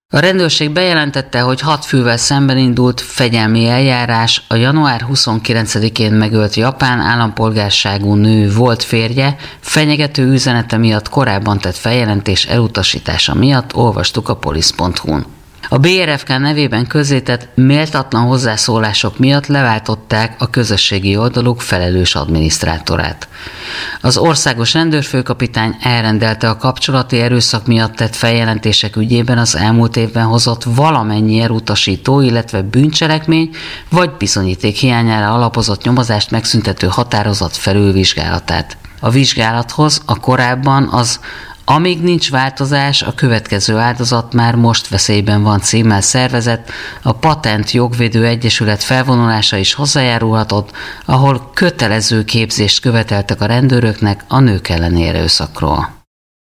A rendőrség bejelentette, hogy 6 fővel szemben indult fegyelmi eljárás a január 29-én megölt japán állampolgárságú nő volt férje fenyegető üzenete miatt korábban tett feljelentés elutasítása miatt, olvastuk a polisz.hu-n. A BRFK nevében közzétett méltatlan hozzászólások miatt leváltották a közösségi oldaluk felelős adminisztrátorát. Az országos rendőrfőkapitány elrendelte a kapcsolati erőszak miatt tett feljelentések ügyében az elmúlt évben hozott valamennyi elutasító, illetve bűncselekmény vagy bizonyíték hiányára alapozott nyomozást megszüntető határozat felülvizsgálatát. A vizsgálathoz a korábban az "Amíg nincs változás, a következő áldozat már most veszélyben van" címmel szervezett a Patent Jogvédő Egyesület felvonulása is hozzájárulhatott, ahol kötelező képzést követeltek a rendőröknek a nők elleni erőszakról.